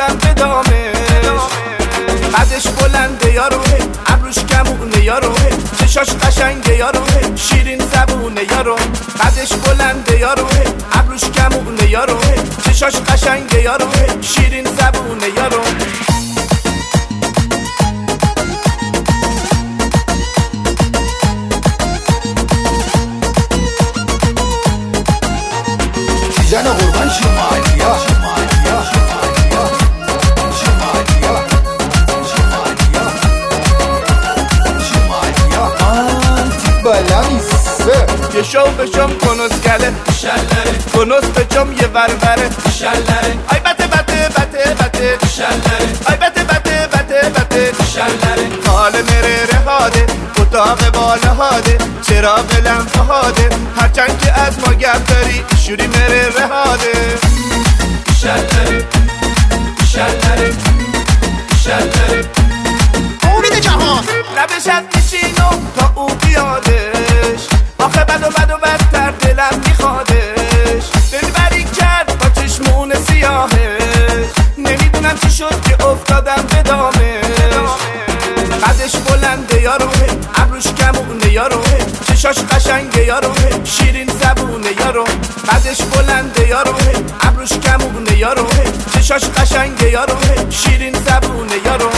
افتادم به دامش. قدش بلنده یارو، ابروش کمونه یارو، چشاش قشنگه یارو، شیرین زبونه یارو. قدش بلنده یارو، ابروش کمونه یارو، چشاش قشنگه یارو، شیرین زبونه یارو. جان قربان شمالیا شمالیا شمالیا شمالیا شمالیا شمالیا آنتی بلامیسه. یه شو بشم کنسگله شلره کنس بچم یه وربره شلره آی بته بته بته بته شلره آی بته بته بته بته شلره حال مره رهاده اتاق بالا هاده چراغ لمپه هاده هرچند که از ما گپ داری شوری مره رهاده. شلره شلره شلره امید جهان لبشت میشینو تا او بیادش، آخه بد و بد و بدتر دلم میخوادش. دلبری کرد با چشمون سیاهش، نمیدونم چی شد که افتادم به دامش. قدش بلنده یارو، ابروش کمونه یارو، چشاش قشنگه یارو، شیرین زبونه یارو. قدش بلنده یارو، ابروش کمونه یارو، چشاش قشنگه یارو، شیرین زبونه یارو.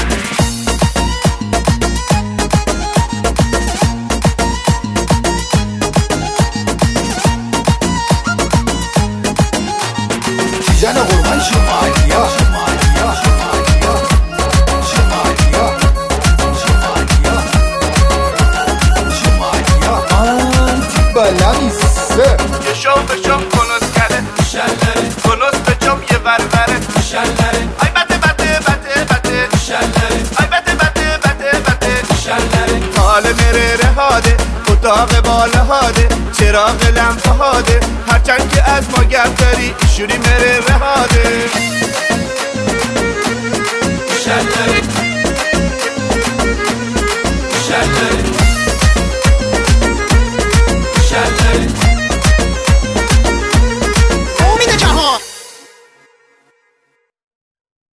جان قربان شمالیا شمالیا شمالیا شمالیا شمالیا شمالیا آنتی بلامیسه. یه شو بشم کنسگله شلره کنس بچم یه وربره شلره آی بته بته بته بته شلره آی بته بته بته بته شلره حال مره رهاده اتاق بالا هاده چراغ لمپه هاده هرچند که از ما گپ داری شوری مره رهاده. شلره